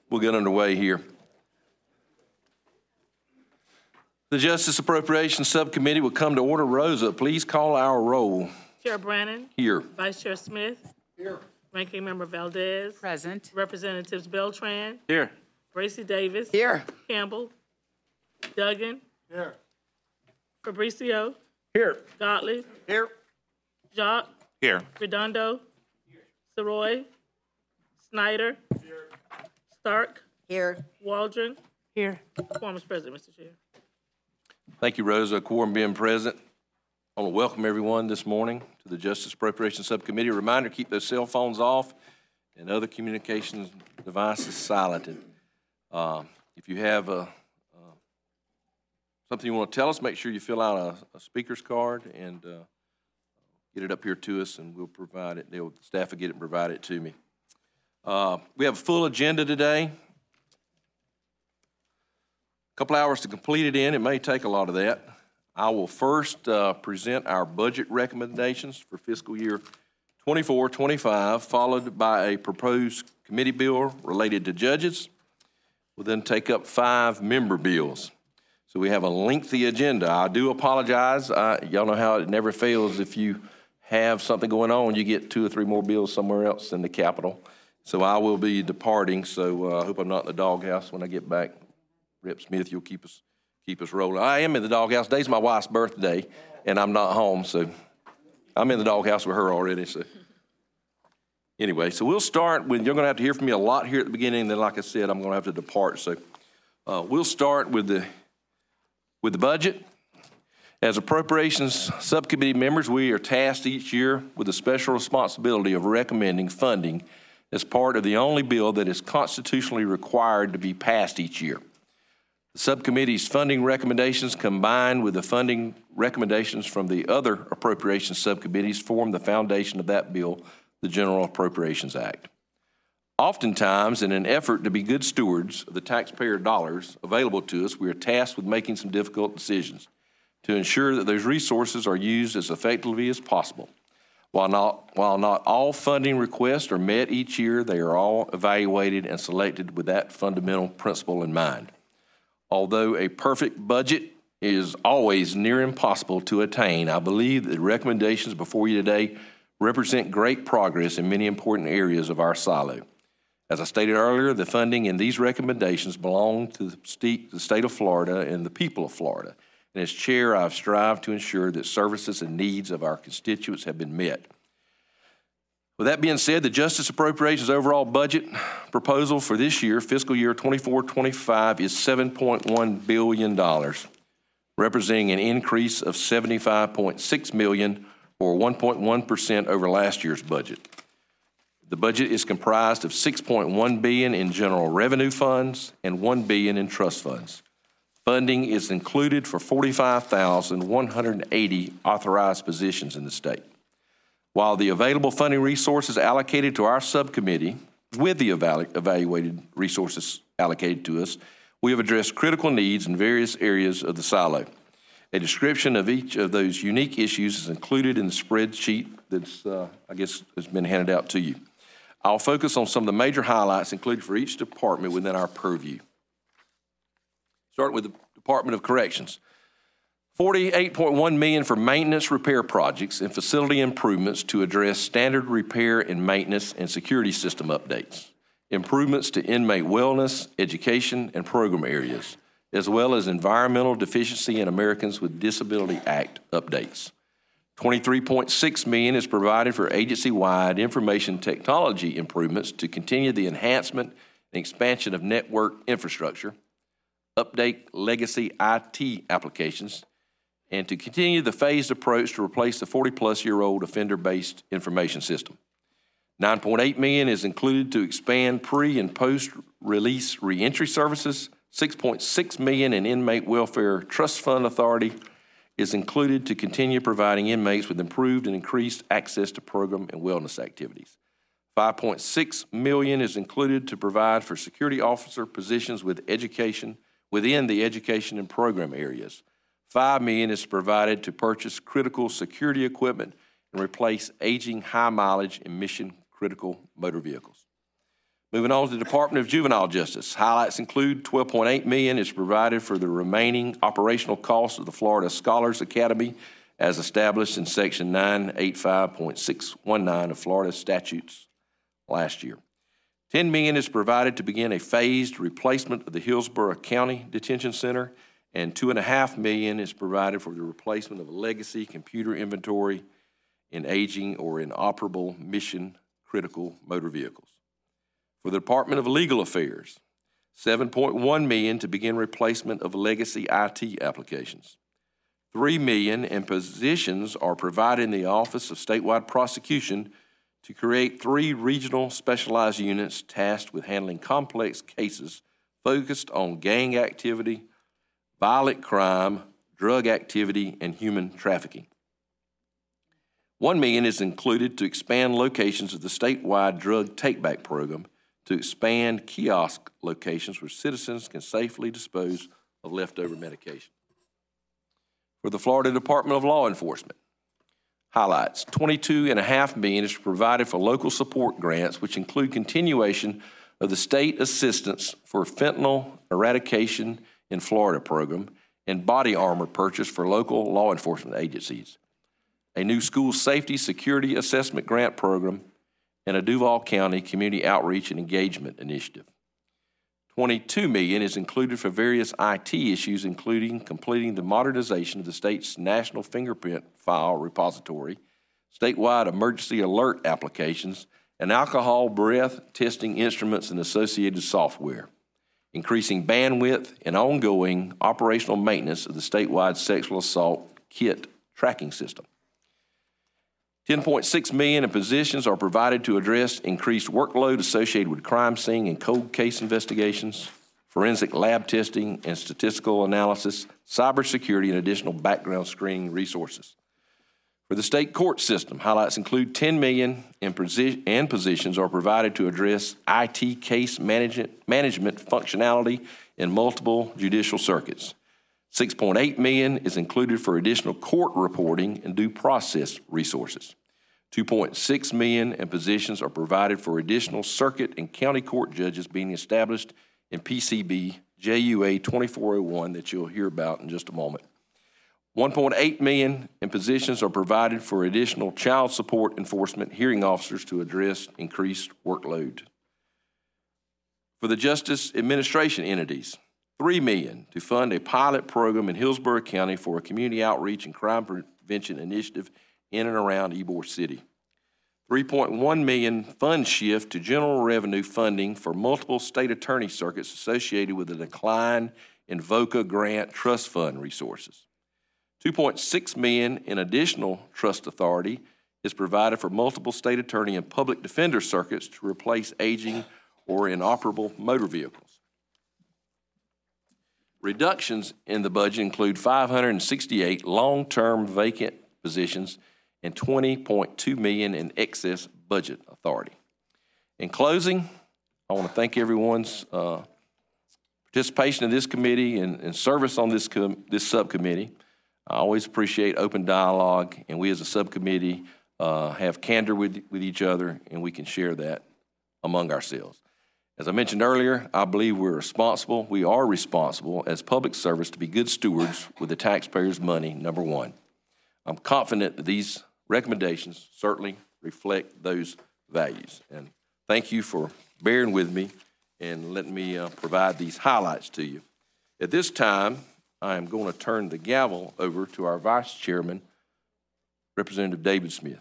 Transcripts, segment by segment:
We'll get underway here. The Justice Appropriations Subcommittee will come to order. Rosa, please call our roll. Chair Brannon. Here. Vice Chair Smith. Here. Ranking Member Valdez. Present. Representatives Beltran. Here. Bracy Davis. Here. Campbell. Duggan. Here. Fabricio. Here. Gottlieb. Here. Jacques. Here. Redondo. Saroy. Snyder. Stark. Here. Waldron. Here. Quorum is present, Mr. Chair. Thank you, Rosa. Quorum being present. I want to welcome everyone this morning to the Justice Appropriations Subcommittee. A reminder, keep those cell phones off and other communications devices silenced. If you have something you want to tell us, make sure you fill out a speaker's card and get it up here to us, and we'll provide it. The staff will get it and provide it to me. We have a full agenda today. A couple hours to complete it in. It may take a lot of that. I will first present our budget recommendations for fiscal year 24-25, followed by a proposed committee bill related to judges. We'll then take up 5 member bills. So we have a lengthy agenda. I do apologize. Y'all know how it never fails. If you have something going on, you get 2 or 3 more bills somewhere else in the Capitol. So I will be departing, so I hope I'm not in the doghouse when I get back. Rep Smith, you'll keep us rolling. I am in the doghouse. Today's my wife's birthday, and I'm not home, so I'm in the doghouse with her already. So anyway, so we'll start with, you're going to have to hear from me a lot here at the beginning, then like I said, I'm going to have to depart. So we'll start with the budget. As Appropriations Subcommittee members, we are tasked each year with the special responsibility of recommending funding as part of the only bill that is constitutionally required to be passed each year. The subcommittee's funding recommendations combined with the funding recommendations from the other appropriations subcommittees form the foundation of that bill, the General Appropriations Act. Oftentimes, in an effort to be good stewards of the taxpayer dollars available to us, we are tasked with making some difficult decisions to ensure that those resources are used as effectively as possible. While not all funding requests are met each year, they are all evaluated and selected with that fundamental principle in mind. Although a perfect budget is always near impossible to attain, I believe that the recommendations before you today represent great progress in many important areas of our silo. As I stated earlier, the funding in these recommendations belong to the state of Florida and the people of Florida. And as chair, I've strived to ensure that services and needs of our constituents have been met. With that being said, the Justice Appropriations overall budget proposal for this year, fiscal year 24-25, is $7.1 billion, representing an increase of $75.6 million or 1.1% over last year's budget. The budget is comprised of $6.1 billion in general revenue funds and $1 billion in trust funds. Funding is included for 45,180 authorized positions in the state. While the available funding resources allocated to our subcommittee, with the evaluated resources allocated to us, we have addressed critical needs in various areas of the silo. A description of each of those unique issues is included in the spreadsheet that's, has been handed out to you. I'll focus on some of the major highlights included for each department within our purview. Start with the Department of Corrections. $48.1 million for maintenance repair projects and facility improvements to address standard repair and maintenance and security system updates, improvements to inmate wellness, education, and program areas, as well as Environmental Deficiency and Americans with Disability Act updates. $23.6 million is provided for agency-wide information technology improvements to continue the enhancement and expansion of network infrastructure, update legacy IT applications, and to continue the phased approach to replace the 40-plus-year-old offender-based information system. $9.8 million is included to expand pre- and post-release reentry services. $6.6 million in Inmate Welfare Trust Fund Authority is included to continue providing inmates with improved and increased access to program and wellness activities. $5.6 million is included to provide for security officer positions with education within the education and program areas. $5 million is provided to purchase critical security equipment and replace aging high mileage and mission critical motor vehicles. Moving on to the Department of Juvenile Justice. Highlights include $12.8 million is provided for the remaining operational costs of the Florida Scholars Academy as established in Section 985.619 of Florida statutes last year. $10 million is provided to begin a phased replacement of the Hillsborough County Detention Center, and $2.5 million is provided for the replacement of a legacy computer inventory in aging or inoperable mission-critical motor vehicles. For the Department of Legal Affairs, $7.1 million to begin replacement of legacy IT applications. $3 million in positions are provided in the Office of Statewide Prosecution to create 3 regional specialized units tasked with handling complex cases focused on gang activity, violent crime, drug activity, and human trafficking. $1 million is included to expand locations of the statewide drug take-back program to expand kiosk locations where citizens can safely dispose of leftover medication. For the Florida Department of Law Enforcement, highlights, $22.5 million is provided for local support grants, which include continuation of the state assistance for fentanyl eradication in Florida program and body armor purchase for local law enforcement agencies, a new school safety security assessment grant program, and a Duval County Community Outreach and Engagement Initiative. $22 million is included for various IT issues, including completing the modernization of the state's national fingerprint file repository, statewide emergency alert applications, and alcohol breath testing instruments and associated software, increasing bandwidth and ongoing operational maintenance of the statewide sexual assault kit tracking system. $10.6 million in positions are provided to address increased workload associated with crime scene and cold case investigations, forensic lab testing and statistical analysis, cybersecurity, and additional background screening resources. For the state court system, highlights include $10 million in positions are provided to address IT case management functionality in multiple judicial circuits. $6.8 million is included for additional court reporting and due process resources. $2.6 million in positions are provided for additional circuit and county court judges being established in PCB JUA 2401 that you'll hear about in just a moment. $1.8 million in positions are provided for additional child support enforcement hearing officers to address increased workload. For the Justice Administration entities, $3 million to fund a pilot program in Hillsborough County for a community outreach and crime prevention initiative in and around Ybor City. $3.1 million fund shift to general revenue funding for multiple state attorney circuits associated with the decline in VOCA grant trust fund resources. $2.6 million in additional trust authority is provided for multiple state attorney and public defender circuits to replace aging or inoperable motor vehicles. Reductions in the budget include 568 long-term vacant positions and $20.2 million in excess budget authority. In closing, I want to thank everyone's participation in this committee and service on this subcommittee. I always appreciate open dialogue, and we as a subcommittee have candor with each other, and we can share that among ourselves. As I mentioned earlier, I believe we are responsible as public service to be good stewards with the taxpayers' money, number one. I'm confident that these recommendations certainly reflect those values. And thank you for bearing with me and letting me provide these highlights to you. At this time, I am going to turn the gavel over to our Vice Chairman, Representative David Smith.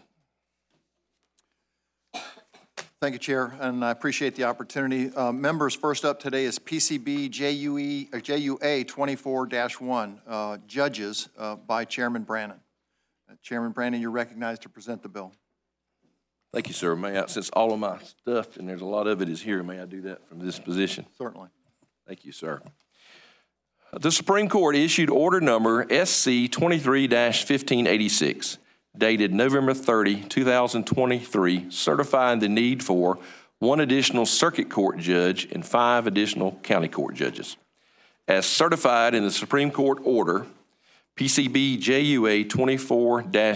Thank you, Chair, and I appreciate the opportunity. Members, first up today is PCB JUA 24-1, Judges by Chairman Brannon. Chairman Brannon, you're recognized to present the bill. Thank you, sir. Since all of my stuff, and there's a lot of it is here, may I do that from this position? Certainly. Thank you, sir. The Supreme Court issued order number SC 23-1586. Dated November 30, 2023, certifying the need for 1 additional circuit court judge and 5 additional county court judges. As certified in the Supreme Court order, PCB JUA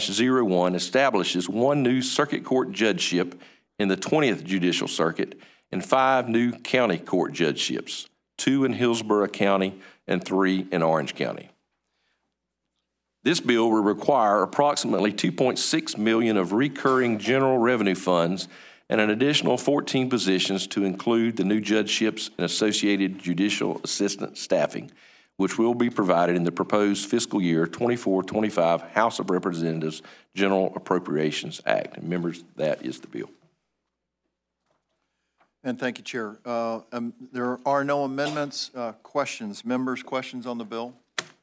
24-01 establishes 1 new circuit court judgeship in the 20th Judicial Circuit and 5 new county court judgeships, 2 in Hillsborough County and 3 in Orange County. This bill will require approximately $2.6 million of recurring general revenue funds and an additional 14 positions to include the new judgeships and associated judicial assistant staffing, which will be provided in the proposed fiscal year 24-25 House of Representatives General Appropriations Act. And members, that is the bill. And thank you, Chair. There are no amendments. Questions? Members, questions on the bill?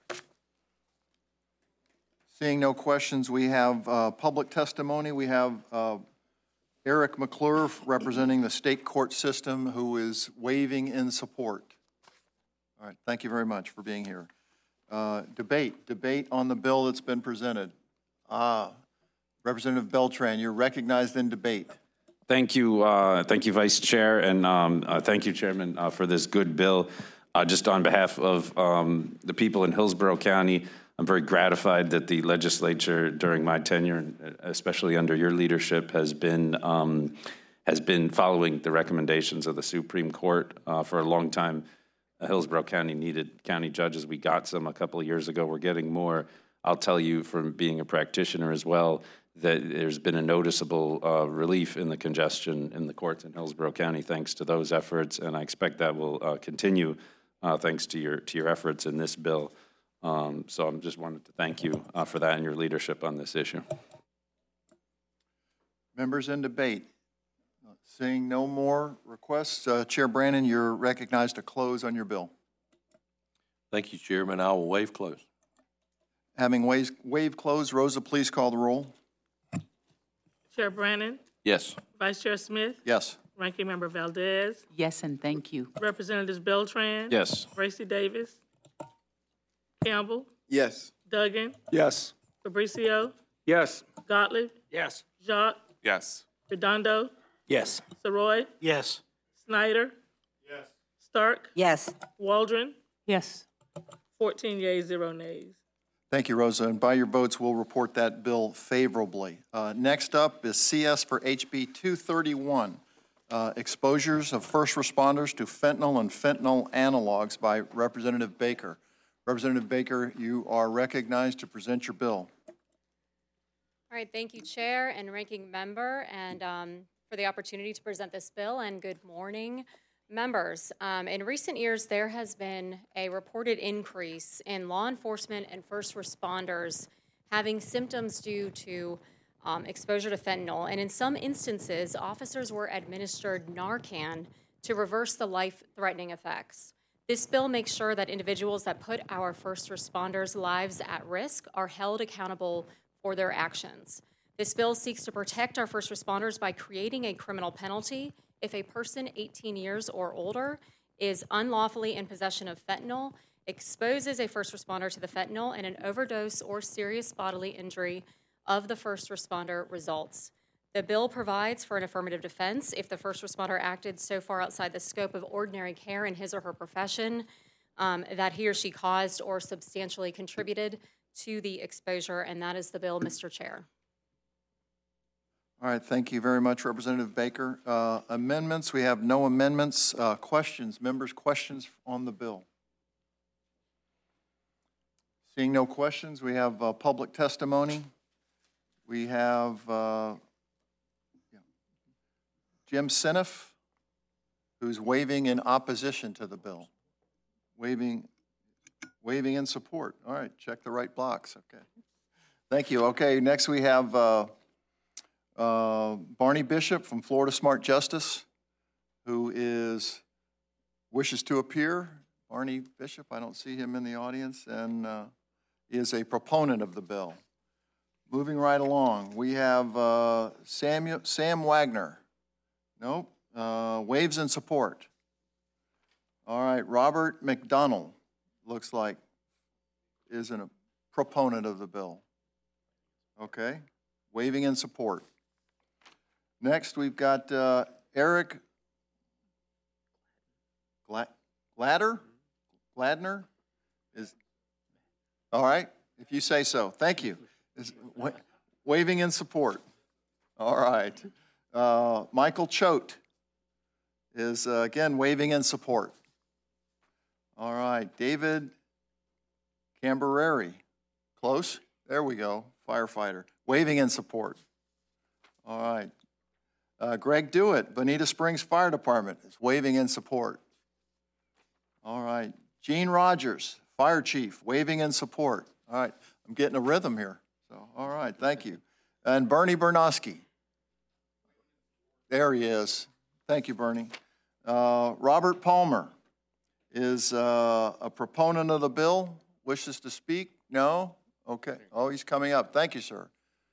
Seeing no questions, we have public testimony. We have Eric McClure representing the state court system who is waiving in support. All right, thank you very much for being here. Debate on the bill that's been presented. Representative Beltran, you're recognized in debate. Thank you, Vice Chair, and thank you, Chairman, for this good bill. Just on behalf of the people in Hillsborough County, I'm very gratified that the legislature during my tenure, especially under your leadership, has been following the recommendations of the Supreme Court. For a long time, Hillsborough County needed county judges. We got some a couple of years ago. We're getting more. I'll tell you from being a practitioner as well that there's been a noticeable relief in the congestion in the courts in Hillsborough County thanks to those efforts, and I expect that will continue thanks to your efforts in this bill. So I just wanted to thank you for that and your leadership on this issue. Members in debate. Seeing no more requests, Chair Brannon, you're recognized to close on your bill. Thank you, Chairman. I will waive close. Having waived close, Rosa, please call the roll. Chair Brannon, Yes. Vice Chair Smith, Yes. Ranking Member Valdez, Yes, and thank you. Representatives Beltran, Yes. Racy Davis, Campbell, Yes. Duggan, Yes. Fabricio, Yes. Gottlieb, Yes. Jacques, Yes. Redondo, Yes. Saroy, Yes. Snyder, Yes. Stark, Yes. Waldron, Yes. 14 yeas, 0 nays. Thank you, Rosa. And by your votes, we'll report that bill favorably. Next up is CS for HB 231, exposures of first responders to fentanyl and fentanyl analogs by Representative Baker. Representative Baker, you are recognized to present your bill. All right, thank you, Chair and Ranking Member, and for the opportunity to present this bill, and good morning, members. In recent years, there has been a reported increase in law enforcement and first responders having symptoms due to exposure to fentanyl, and in some instances, officers were administered Narcan to reverse the life-threatening effects. This bill makes sure that individuals that put our first responders' lives at risk are held accountable for their actions. This bill seeks to protect our first responders by creating a criminal penalty if a person 18 years or older is unlawfully in possession of fentanyl, exposes a first responder to the fentanyl, and an overdose or serious bodily injury of the first responder results. The bill provides for an affirmative defense if the first responder acted so far outside the scope of ordinary care in his or her profession that he or she caused or substantially contributed to the exposure, and that is the bill, Mr. Chair. All right, thank you very much, Representative Baker. Amendments, we have no amendments. Questions, members, questions on the bill? Seeing no questions, we have public testimony. We have Jim Siniff, who's waiving in opposition to the bill. Waiving in support. All right, check the right box, okay. Thank you. Okay, next we have Barney Bishop from Florida Smart Justice, who wishes to appear. Barney Bishop, I don't see him in the audience, and is a proponent of the bill. Moving right along, we have Sam Wagner. Nope, waives in support. All right, Robert McDonald, looks like, is a proponent of the bill. Okay, waiving in support. Next, we've got Eric Gladner? All right, if you say so. Thank you. Is waiving in support. All right. Michael Choate is, again, waving in support. All right, David Cambereri. Close? There we go, firefighter. Waving in support. All right. Greg Dewitt, Bonita Springs Fire Department, is waving in support. All right. Gene Rogers, Fire Chief, waving in support. All right. I'm getting a rhythm here. So, all right, thank you. And Bernie Bernosky. There he is. Thank you, Bernie. Robert Palmer is a proponent of the bill. Wishes to speak? No? Okay. Oh, he's coming up. Thank you, sir.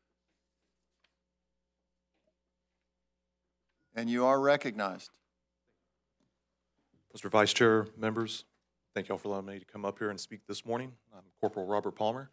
And you are recognized. Mr. Vice Chair, members, thank y'all for allowing me to come up here and speak this morning. I'm Corporal Robert Palmer.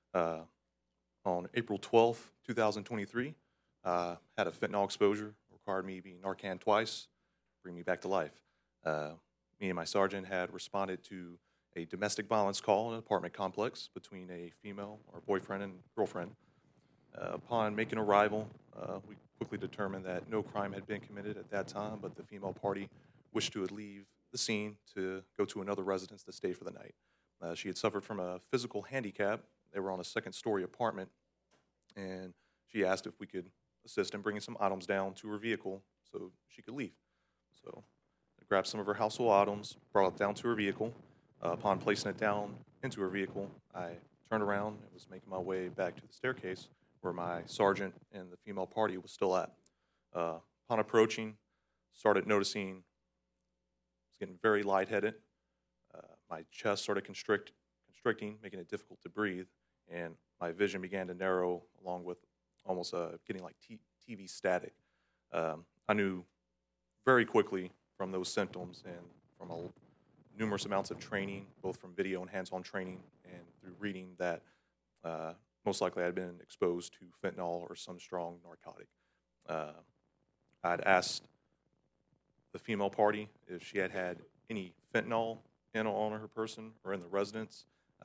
On April 12th, 2023, had a fentanyl exposure, required me being Narcan twice, bring me back to life. Me and my sergeant had responded to a domestic violence call in an apartment complex between a female, or boyfriend and girlfriend. Upon making arrival, we quickly determined that no crime had been committed at that time, but the female party wished to leave the scene to go to another residence to stay for the night. She had suffered from a physical handicap. They were on a second-story apartment, and she asked if we could assist in bringing some items down to her vehicle so she could leave. So I grabbed some of her household items, brought it down to her vehicle. Upon placing it down into her vehicle, I turned around and was making my way back to the staircase where my sergeant and the female party was still at. Upon approaching, started noticing I was getting very lightheaded. My chest started constricting, making it difficult to breathe, and my vision began to narrow along with almost getting like TV static. I knew very quickly from those symptoms and from numerous amounts of training, both from video and hands-on training and through reading, that most likely I had been exposed to fentanyl or some strong narcotic. I'd asked the female party if she had had any fentanyl on her person or in the residence.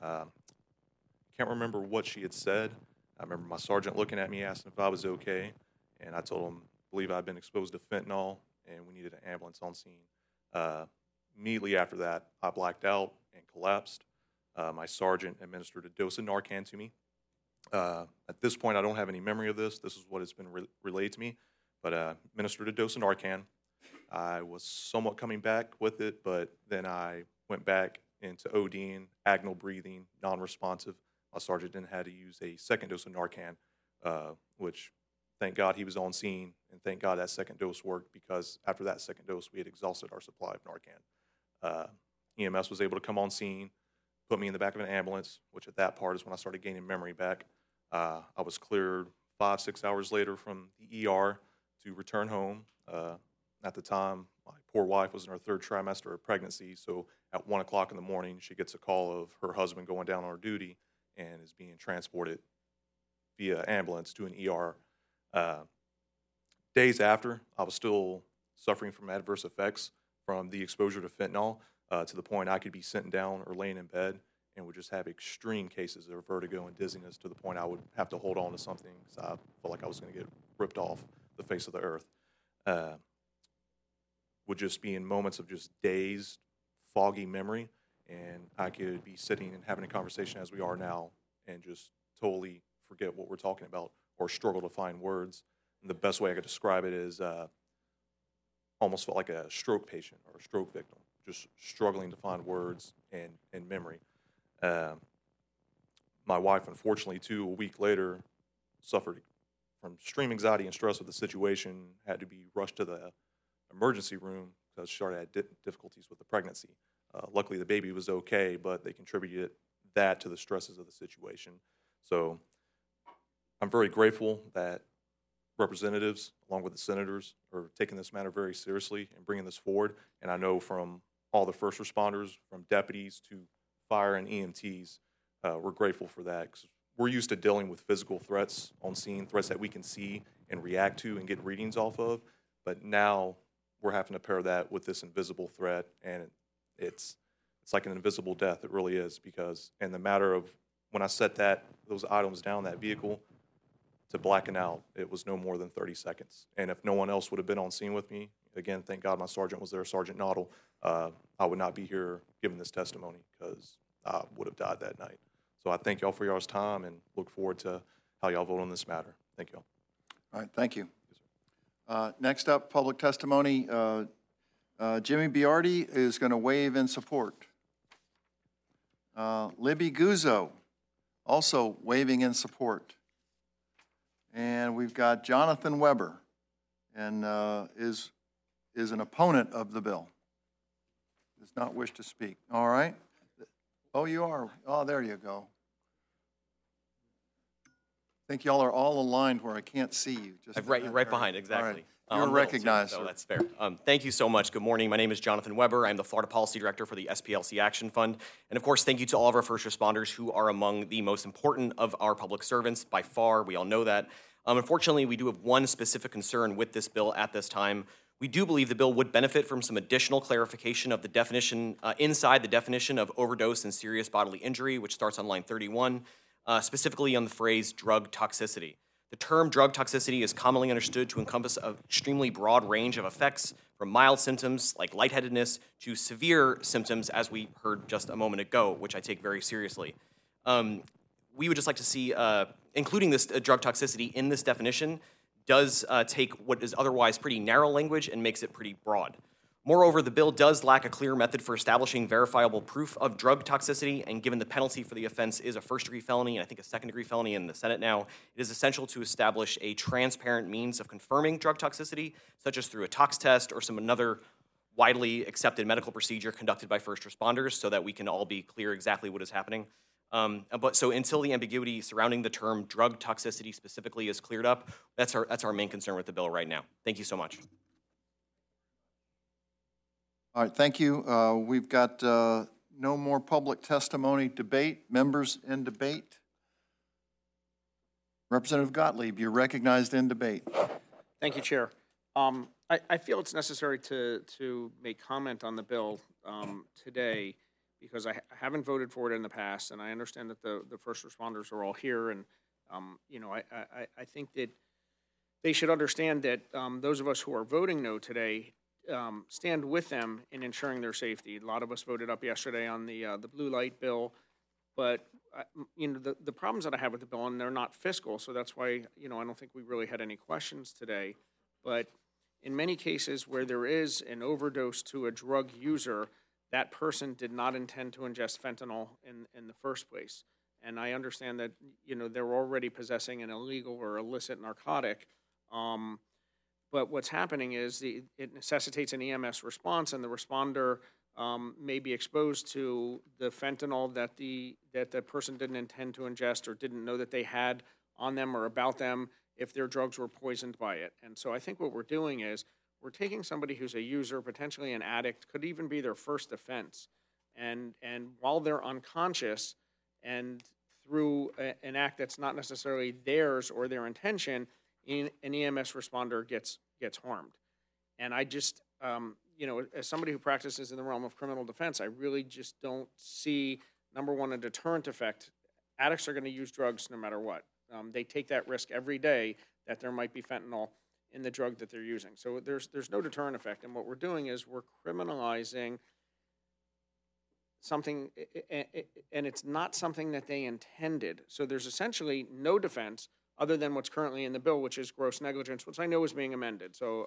Can't remember what she had said. I remember my sergeant looking at me, asking if I was okay, and I told him, I believe I'd been exposed to fentanyl and we needed an ambulance on scene. Immediately after that, I blacked out and collapsed. My sergeant administered a dose of Narcan to me. At this point, I don't have any memory of this. This is what has been relayed to me, but administered a dose of Narcan. I was somewhat coming back with it, but then I went back into ODing, agonal breathing, non-responsive. My sergeant then had to use a second dose of Narcan, which thank God he was on scene, and thank God that second dose worked, because after that second dose, we had exhausted our supply of Narcan. EMS was able to come on scene, put me in the back of an ambulance, which at that part is when I started gaining memory back. I was cleared 5-6 hours later from the ER to return home. At the time, my poor wife was in her third trimester of pregnancy, so at 1 o'clock in the morning, she gets a call of her husband going down on duty and is being transported via ambulance to an ER. Days after, I was still suffering from adverse effects from the exposure to fentanyl, to the point I could be sitting down or laying in bed and would just have extreme cases of vertigo and dizziness, to the point I would have to hold on to something because I felt like I was going to get ripped off the face of the earth. Would just be in moments of just dazed, foggy memory, and I could be sitting and having a conversation as we are now and just totally forget what we're talking about or struggle to find words. And the best way I could describe it is almost felt like a stroke patient or a stroke victim, just struggling to find words and memory. My wife, unfortunately, too, a week later, suffered from extreme anxiety and stress with the situation, had to be rushed to the emergency room because she started had difficulties with the pregnancy. Luckily, the baby was okay, but they contributed that to the stresses of the situation. So I'm very grateful that representatives, along with the senators, are taking this matter very seriously and bringing this forward. And I know from all the first responders, from deputies to fire and EMTs, we're grateful for that, because we're used to dealing with physical threats on scene, threats that we can see and react to and get readings off of. But now we're having to pair that with this invisible threat, and it's like an invisible death. It really is, because in the matter of when I set those items down, that vehicle, to blacken out, it was no more than 30 seconds. And if no one else would have been on scene with me, again, thank God my sergeant was there, Sergeant Noddle, I would not be here giving this testimony because I would have died that night. So I thank y'all for y'all's time and look forward to how y'all vote on this matter. Thank y'all. All right, thank you. Next up, public testimony. Jimmy Biardi is going to waive in support. Libby Guzzo, also waiving in support. And we've got Jonathan Weber, and is an opponent of the bill. Does not wish to speak. All right. Oh, you are. Oh, there you go. I think y'all are all aligned where I can't see you. Just right behind, exactly. All right. You're I'm recognized, little too, sir. so that's fair. Thank you so much. Good morning. My name is Jonathan Weber. I'm the Florida Policy Director for the SPLC Action Fund. And of course, thank you to all of our first responders who are among the most important of our public servants by far. We all know that. Unfortunately, we do have one specific concern with this bill at this time. We do believe the bill would benefit from some additional clarification of the definition, inside the definition of overdose and serious bodily injury, which starts on line 31, specifically on the phrase drug toxicity. The term drug toxicity is commonly understood to encompass an extremely broad range of effects, from mild symptoms like lightheadedness to severe symptoms, as we heard just a moment ago, which I take very seriously. We would just like to see, including this drug toxicity in this definition does take what is otherwise pretty narrow language and makes it pretty broad. Moreover, the bill does lack a clear method for establishing verifiable proof of drug toxicity, and given the penalty for the offense is a first-degree felony, and I think a second-degree felony in the Senate now, it is essential to establish a transparent means of confirming drug toxicity, such as through a tox test or some another widely accepted medical procedure conducted by first responders, so that we can all be clear exactly what is happening. So until the ambiguity surrounding the term drug toxicity specifically is cleared up, that's our main concern with the bill right now. Thank you so much. All right, thank you. We've got no more public testimony. Debate. Members in debate. Representative Gottlieb, you're recognized in debate. Thank you, Chair. I feel it's necessary to make comment on the bill today because I haven't voted for it in the past, and I understand that the first responders are all here, and I think that they should understand that those of us who are voting no today stand with them in ensuring their safety. A lot of us voted up yesterday on the blue light bill, but the problems that I have with the bill, and they're not fiscal, so that's why I don't think we really had any questions today. But in many cases where there is an overdose to a drug user, that person did not intend to ingest fentanyl in the first place. And I understand that they're already possessing an illegal or illicit narcotic. But what's happening is it necessitates an EMS response, and the responder may be exposed to the fentanyl that the person didn't intend to ingest or didn't know that they had on them or about them if their drugs were poisoned by it. And so I think what we're doing is we're taking somebody who's a user, potentially an addict, could even be their first offense, and while they're unconscious and through an act that's not necessarily theirs or their intention, an EMS responder gets harmed. And I just, as somebody who practices in the realm of criminal defense, I really just don't see, number one, a deterrent effect. Addicts are going to use drugs no matter what. They take that risk every day that there might be fentanyl in the drug that they're using. So there's no deterrent effect. And what we're doing is we're criminalizing something, and it's not something that they intended. So there's essentially no defense other than what's currently in the bill, which is gross negligence, which I know is being amended. So,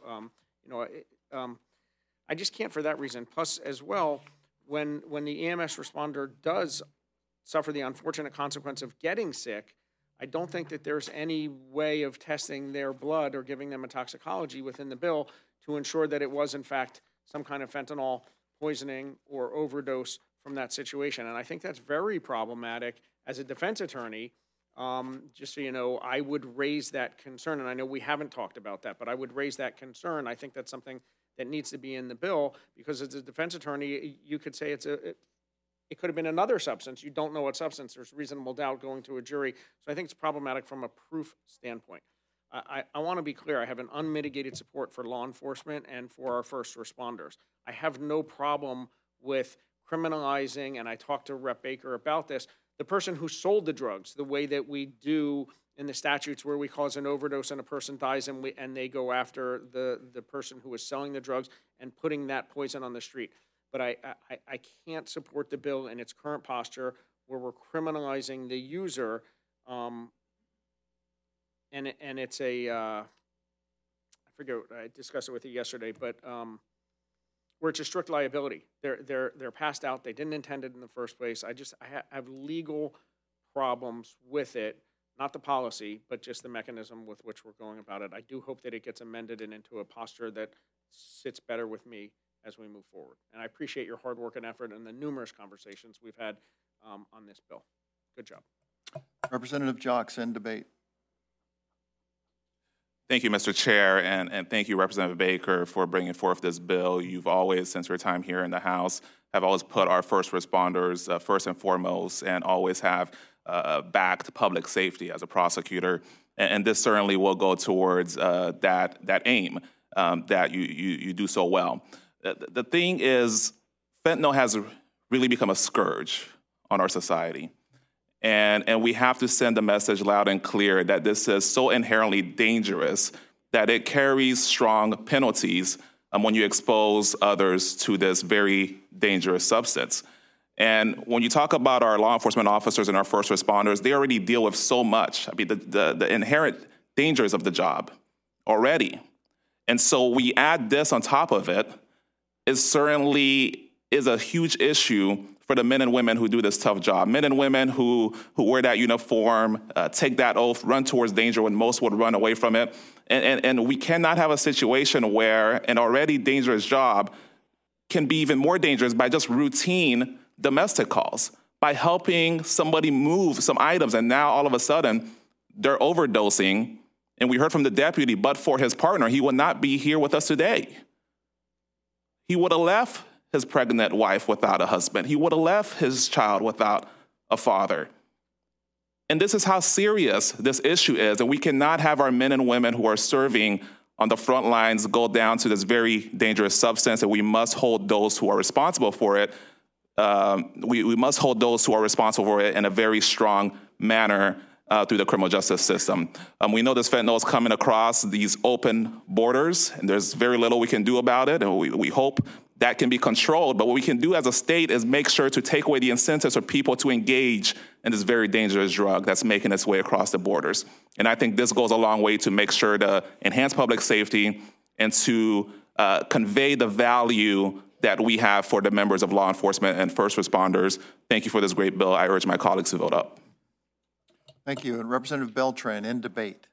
I just can't for that reason. Plus, as well, when the EMS responder does suffer the unfortunate consequence of getting sick, I don't think that there's any way of testing their blood or giving them a toxicology within the bill to ensure that it was, in fact, some kind of fentanyl poisoning or overdose from that situation. And I think that's very problematic. As a defense attorney, just so you know, I would raise that concern, and I know we haven't talked about that, but I would raise that concern. I think that's something that needs to be in the bill, because as a defense attorney, you could say it could have been another substance. You don't know what substance. There's reasonable doubt going to a jury. So I think it's problematic from a proof standpoint. I want to be clear. I have an unmitigated support for law enforcement and for our first responders. I have no problem with criminalizing, and I talked to Rep. Baker about this, the person who sold the drugs, the way that we do in the statutes where we cause an overdose and a person dies and they go after the person who is selling the drugs and putting that poison on the street. But I can't support the bill in its current posture where we're criminalizing the user, and it's I forget, I discussed it with you yesterday, but where it's a strict liability. They're passed out. They didn't intend it in the first place. I have legal problems with it, not the policy, but just the mechanism with which we're going about it. I do hope that it gets amended and into a posture that sits better with me as we move forward. And I appreciate your hard work and effort and the numerous conversations we've had on this bill. Good job. Representative Jocks, end debate. Thank you, Mr. Chair, and thank you, Representative Baker, for bringing forth this bill. You've always, since your time here in the House, have always put our first responders first and foremost, and always have backed public safety as a prosecutor. And this certainly will go towards that aim that you do so well. The thing is, fentanyl has really become a scourge on our society. And we have to send a message loud and clear that this is so inherently dangerous that it carries strong penalties when you expose others to this very dangerous substance. And when you talk about our law enforcement officers and our first responders, they already deal with so much. I mean, the inherent dangers of the job already. And so we add this on top of it, it certainly is a huge issue for the men and women who do this tough job. Men and women who wear that uniform, take that oath, run towards danger when most would run away from it. And we cannot have a situation where an already dangerous job can be even more dangerous by just routine domestic calls, by helping somebody move some items. And now all of a sudden they're overdosing. And we heard from the deputy, but for his partner, he would not be here with us today. He would have left his pregnant wife without a husband. He would have left his child without a father. And this is how serious this issue is. And we cannot have our men and women who are serving on the front lines go down to this very dangerous substance, and we must hold those who are responsible for it. We must hold those who are responsible for it in a very strong manner through the criminal justice system. We know this fentanyl is coming across these open borders, and there's very little we can do about it, and we hope that can be controlled. But what we can do as a state is make sure to take away the incentives for people to engage in this very dangerous drug that's making its way across the borders. And I think this goes a long way to make sure to enhance public safety and to convey the value that we have for the members of law enforcement and first responders. Thank you for this great bill. I urge my colleagues to vote up. Thank you. And Representative Beltran, end debate.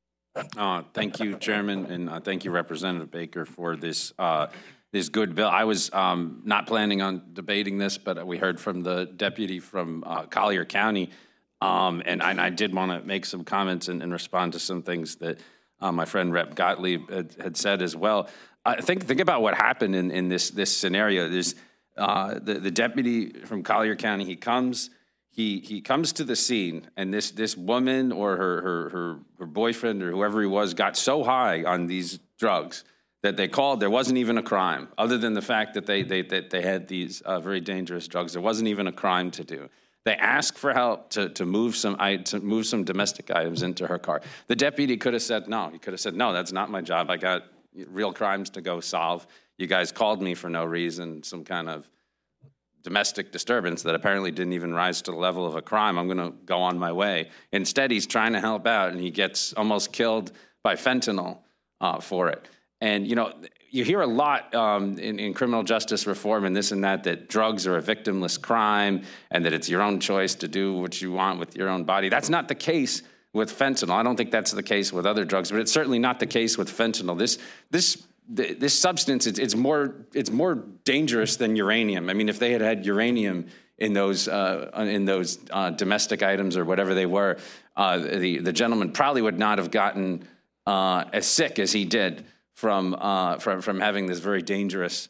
Thank you, Chairman, and thank you, Representative Baker, for this this good bill. I was not planning on debating this, but we heard from the deputy from Collier County, and I did want to make some comments and respond to some things that my friend Rep. Gottlieb had said as well. Think about what happened in this scenario. There's the deputy from Collier County. He comes to the scene, and this woman or her boyfriend or whoever he was got so high on these drugs that they called. There wasn't even a crime, other than the fact that they had these very dangerous drugs. There wasn't even a crime to do. They asked for help to move some domestic items into her car. The deputy could have said no. He could have said, no, that's not my job. I got real crimes to go solve. You guys called me for no reason, some kind of domestic disturbance that apparently didn't even rise to the level of a crime. I'm going to go on my way. Instead, he's trying to help out, and he gets almost killed by fentanyl for it. And, you hear a lot in criminal justice reform and this and that drugs are a victimless crime and that it's your own choice to do what you want with your own body. That's not the case with fentanyl. I don't think that's the case with other drugs, but it's certainly not the case with fentanyl. This substance, it's more dangerous than uranium. I mean, if they had uranium in those domestic items or whatever they were, the gentleman probably would not have gotten as sick as he did from having this very dangerous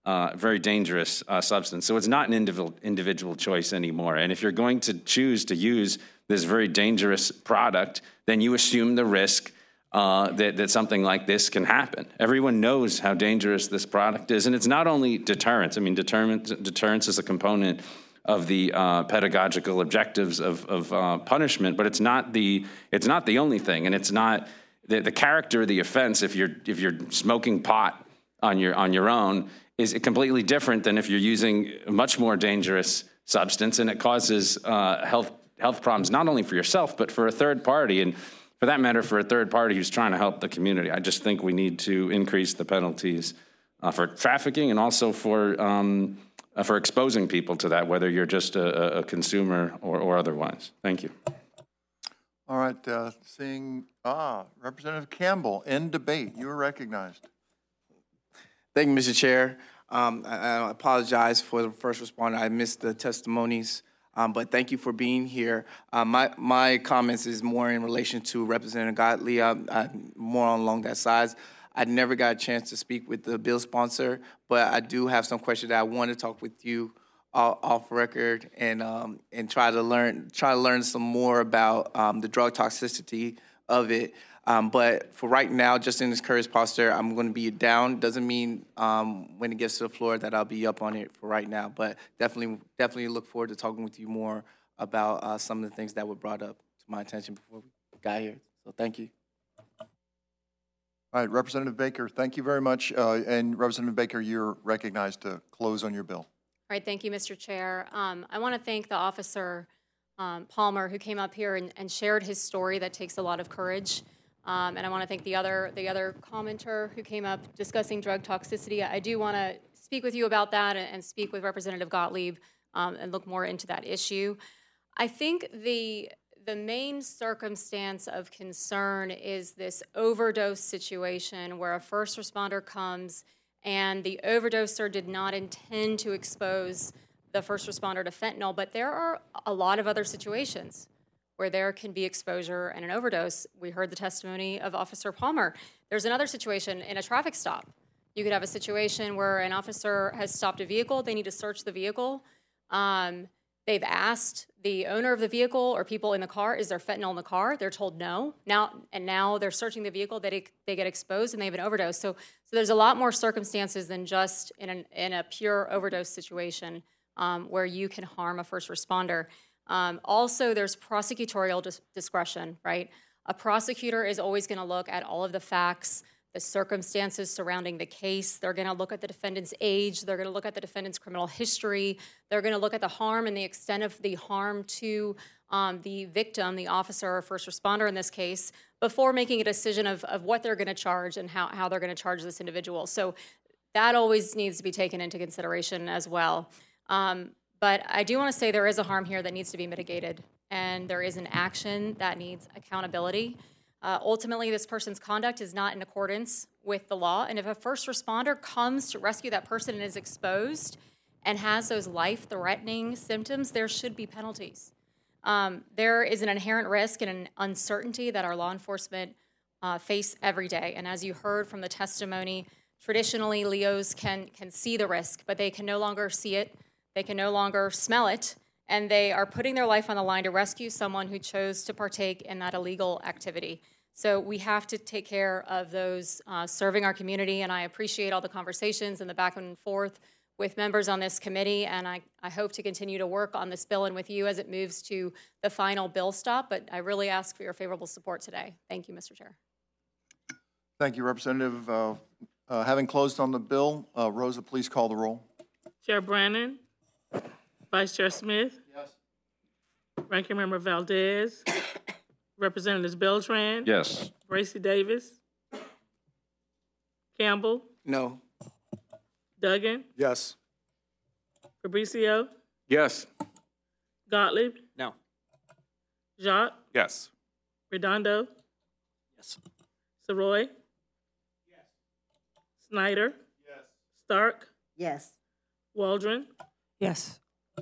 substance. So it's not an individual choice anymore. And if you're going to choose to use this very dangerous product, then you assume the risk that something like this can happen. Everyone knows how dangerous this product is. And it's not only deterrence. I mean, deterrence is a component pedagogical objectives of punishment, but it's not the only thing, and it's not the character of the offense. If you're smoking pot on your own, is completely different than if you're using a much more dangerous substance, and it causes health problems not only for yourself but for a third party, and for that matter, for a third party who's trying to help the community. I just think we need to increase the penalties for trafficking and also for exposing people to that, whether you're just a consumer or otherwise. Thank you. All right, seeing Representative Campbell in debate. You are recognized. Thank you, Mr. Chair. I apologize for the first responder. I missed the testimonies, but thank you for being here. My comments is more in relation to Representative Gottlieb, more along that side. I never got a chance to speak with the bill sponsor, but I do have some questions that I want to talk with you off record and try to learn some more about the drug toxicity of it. But for right now, just in this courteous posture, I'm going to be down. Doesn't mean when it gets to the floor that I'll be up on it for right now. But definitely look forward to talking with you more about some of the things that were brought up to my attention before we got here. So thank you. All right, Representative Baker, thank you very much. And Representative Baker, you're recognized to close on your bill. All right, thank you, Mr. Chair. I want to thank the officer, Palmer, who came up here and shared his story. That takes a lot of courage. And I want to thank the other commenter who came up discussing drug toxicity. I do want to speak with you about that and speak with Representative Gottlieb and look more into that issue. I think the main circumstance of concern is this overdose situation where a first responder comes and the overdoser did not intend to expose the first responder to fentanyl, but there are a lot of other situations where there can be exposure and an overdose. We heard the testimony of Officer Palmer. There's another situation in a traffic stop. You could have a situation where an officer has stopped a vehicle. They need to search the vehicle. They've asked the owner of the vehicle or people in the car, is there fentanyl in the car? They're told no. Now they're searching the vehicle. They get exposed and they have an overdose. So there's a lot more circumstances than just in a pure overdose situation where you can harm a first responder. Also, there's prosecutorial discretion, right? A prosecutor is always going to look at all of the facts, the circumstances surrounding the case. They're going to look at the defendant's age. They're going to look at the defendant's criminal history. They're going to look at the harm and the extent of the harm to the victim, the officer or first responder in this case, before making a decision of what they're going to charge and how they're going to charge this individual. So that always needs to be taken into consideration as well. But I do want to say there is a harm here that needs to be mitigated, and there is an action that needs accountability. Ultimately, this person's conduct is not in accordance with the law, and if a first responder comes to rescue that person and is exposed and has those life-threatening symptoms, there should be penalties. There is an inherent risk and an uncertainty that our law enforcement face every day, and as you heard from the testimony, traditionally, LEOs can see the risk, but they can no longer see it. They can no longer smell it, and they are putting their life on the line to rescue someone who chose to partake in that illegal activity. So we have to take care of those serving our community, and I appreciate all the conversations and the back and forth with members on this committee, and I hope to continue to work on this bill and with you as it moves to the final bill stop, but I really ask for your favorable support today. Thank you, Mr. Chair. Thank you, Representative. Having closed on the bill, Rosa, please call the roll. Chair Brannan. Vice Chair Smith. Yes. Ranking Member Valdez. Representatives Beltran. Yes. Bracy Davis. Campbell. No. Duggan. Yes. Fabricio. Yes. Gottlieb. No. Jacques. Yes. Redondo. Yes. Soroy. Yes. Snyder. Yes. Stark. Yes. Waldron. Yes.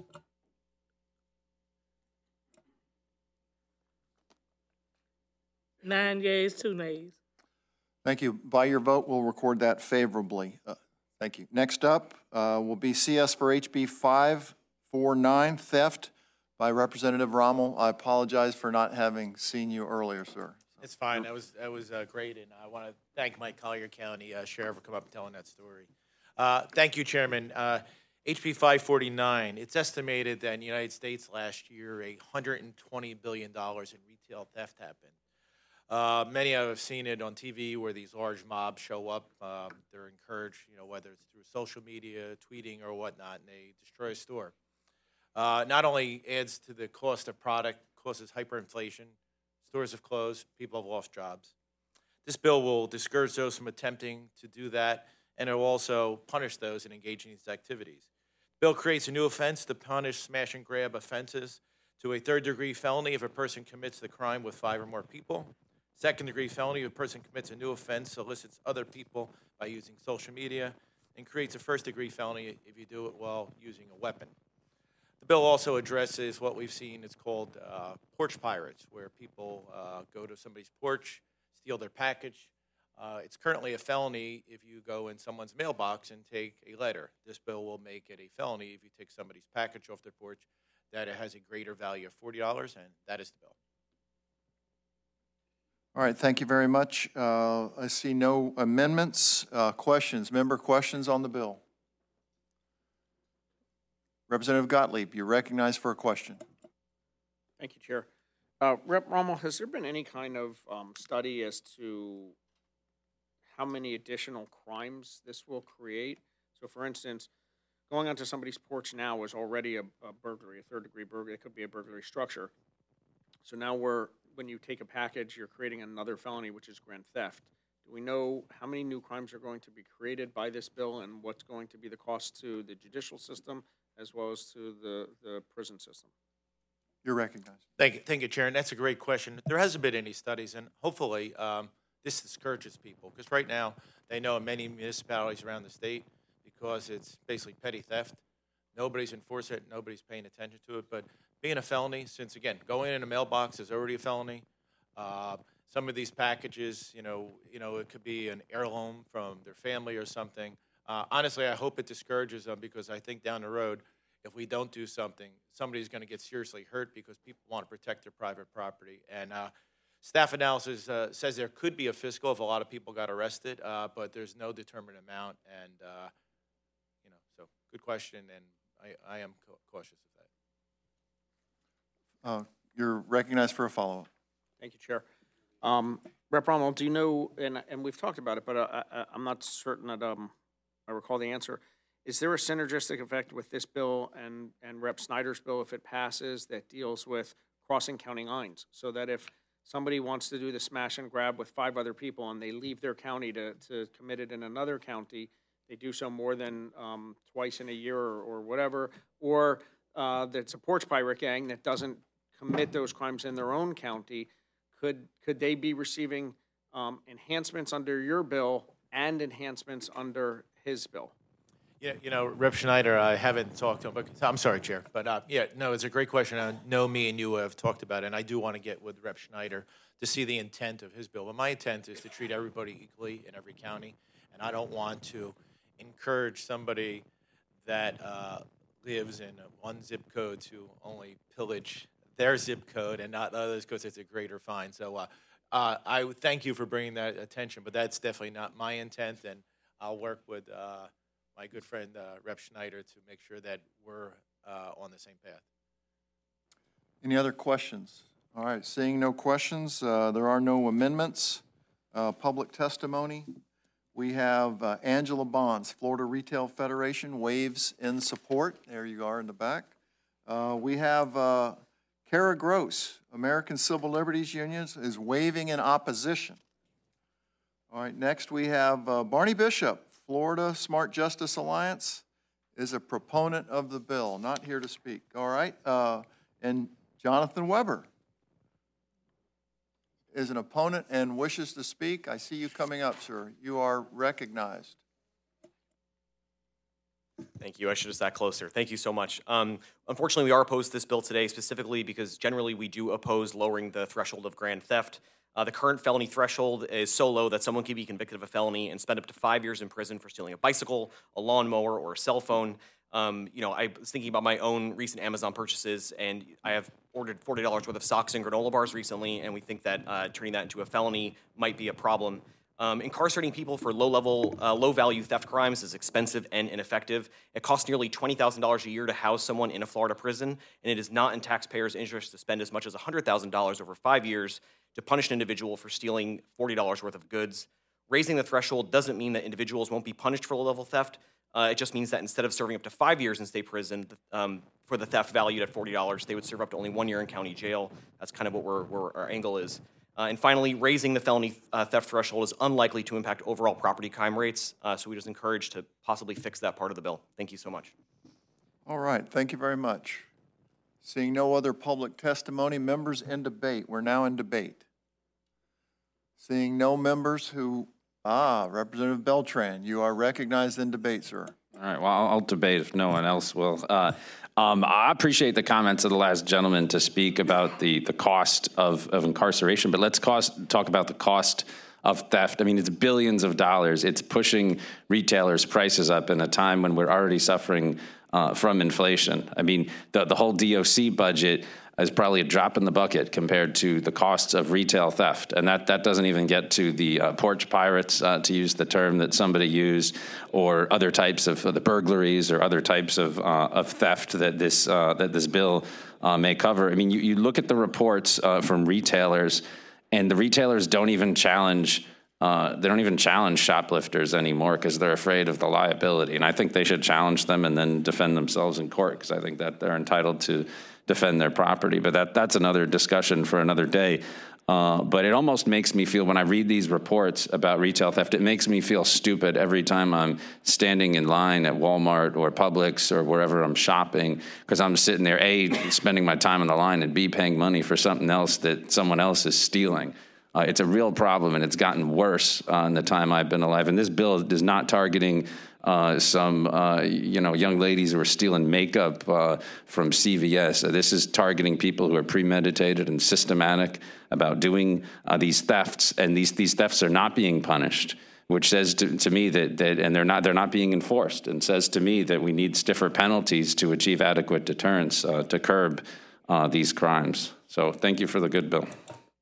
Nine yeas, 2 nays. Thank you. By your vote, we'll record that favorably. Thank you. Next up will be CS for HB 549, theft, by Representative Rommel. I apologize for not having seen you earlier, sir. It's fine. That was great, and I want to thank Mike Collier County Sheriff for coming up and telling that story. Thank you, Chairman. HB 549, it's estimated that in the United States last year, $120 billion in retail theft happened. Many of us have seen it on TV where these large mobs show up. They're encouraged, whether it's through social media, tweeting, or whatnot, and they destroy a store. Not only adds to the cost of product, causes hyperinflation, stores have closed, people have lost jobs. This bill will discourage those from attempting to do that, and it will also punish those in engaging in these activities. The bill creates a new offense to punish smash and grab offenses to a third-degree felony if a person commits the crime with 5 or more people. Second-degree felony if a person commits a new offense, solicits other people by using social media, and creates a first-degree felony if you do it while using a weapon. The bill also addresses what we've seen is called porch pirates, where people go to somebody's porch, steal their package. It's currently a felony if you go in someone's mailbox and take a letter. This bill will make it a felony if you take somebody's package off their porch that it has a greater value of $40, and that is the bill. All right, thank you very much. I see no amendments. Questions, member questions on the bill? Representative Gottlieb, you're recognized for a question. Thank you, Chair. Rep. Rommel, has there been any kind of study as to how many additional crimes this will create? So, for instance, going onto somebody's porch now is already a burglary, a third-degree burglary. It could be a burglary structure. So now when you take a package, you're creating another felony, which is grand theft. Do we know how many new crimes are going to be created by this bill and what's going to be the cost to the judicial system as well as to the prison system? You're recognized. Thank you, Chair, and that's a great question. There hasn't been any studies, and hopefully this discourages people, because right now they know in many municipalities around the state, because it's basically petty theft, nobody's enforcing it, nobody's paying attention to it, but being a felony, since, again, going in a mailbox is already a felony. Some of these packages, it could be an heirloom from their family or something. Honestly, I hope it discourages them, because I think down the road, if we don't do something, somebody's going to get seriously hurt because people want to protect their private property. And staff analysis says there could be a fiscal if a lot of people got arrested, but there's no determined amount. And, so good question, and I am cautious of that. You're recognized for a follow-up. Thank you, Chair. Rep. Rommel, do you know, and we've talked about it, but I'm not certain that I recall the answer. Is there a synergistic effect with this bill and Rep. Snyder's bill, if it passes, that deals with crossing county lines? So that if somebody wants to do the smash and grab with 5 other people and they leave their county to commit it in another county, they do so more than twice in a year or whatever, or that's a porch pirate gang that doesn't commit those crimes in their own county, could they be receiving enhancements under your bill and enhancements under his bill? Yeah, Rep. Schneider, I haven't talked to him, but I'm sorry, Chair. But it's a great question. I know me and you have talked about it, and I do want to get with Rep. Schneider to see the intent of his bill. But my intent is to treat everybody equally in every county, and I don't want to encourage somebody that lives in one zip code to only pillage their zip code and not others because it's a greater fine. So I would thank you for bringing that attention, but that's definitely not my intent, and I'll work with my good friend Rep. Schneider to make sure that we're on the same path. Any other questions? All right, seeing no questions, there are no amendments. Public testimony. We have Angela Bonds, Florida Retail Federation, waves in support. There you are in the back. We have Kara Gross, American Civil Liberties Unions, is waving in opposition. All right, next we have Barney Bishop, Florida Smart Justice Alliance, is a proponent of the bill, not here to speak. All right, and Jonathan Weber is an opponent and wishes to speak. I see you coming up, sir. You are recognized. Thank you. I should have sat closer. Thank you so much. Unfortunately, we are opposed to this bill today, specifically because generally we do oppose lowering the threshold of grand theft. The current felony threshold is so low that someone can be convicted of a felony and spend up to 5 years in prison for stealing a bicycle, a lawnmower, or a cell phone. I was thinking about my own recent Amazon purchases, and I have ordered $40 worth of socks and granola bars recently, and we think that turning that into a felony might be a problem. Incarcerating people for low-value theft crimes is expensive and ineffective. It costs nearly $20,000 a year to house someone in a Florida prison, and it is not in taxpayers' interest to spend as much as $100,000 over 5 years to punish an individual for stealing $40 worth of goods. Raising the threshold doesn't mean that individuals won't be punished for low-level theft. It just means that instead of serving up to 5 years in state prison for the theft valued at $40, they would serve up to only 1 year in county jail. That's kind of what our angle is. And finally, raising the felony theft threshold is unlikely to impact overall property crime rates, so we just encourage to possibly fix that part of the bill. Thank you so much. All right, thank you very much. Seeing no other public testimony, members in debate. We're now in debate. Seeing no members who, Representative Beltran, you are recognized in debate, sir. All right, well, I'll debate if no one else will. I appreciate the comments of the last gentleman to speak about the cost of incarceration, but let's talk about the cost of theft. I mean, it's billions of dollars. It's pushing retailers' prices up in a time when we're already suffering from inflation. I mean, the whole DOC budget is probably a drop in the bucket compared to the costs of retail theft. And that doesn't even get to the porch pirates, to use the term that somebody used, or other types of the burglaries or other types of theft that this bill may cover. I mean, you look at the reports from retailers, and the retailers don't even challenge shoplifters anymore because they're afraid of the liability. And I think they should challenge them and then defend themselves in court, because I think that they're entitled to defend their property. But that's another discussion for another day. But it almost makes me feel, when I read these reports about retail theft, it makes me feel stupid every time I'm standing in line at Walmart or Publix or wherever I'm shopping, because I'm sitting there, A, spending my time on the line, and B, paying money for something else that someone else is stealing. It's a real problem, and it's gotten worse in the time I've been alive. And this bill is not targeting some young ladies who are stealing makeup from CVS. This is targeting people who are premeditated and systematic about doing these thefts, and these thefts are not being punished, which says to me that and they're not being enforced, and says to me that we need stiffer penalties to achieve adequate deterrence to curb these crimes. So thank you for the good bill.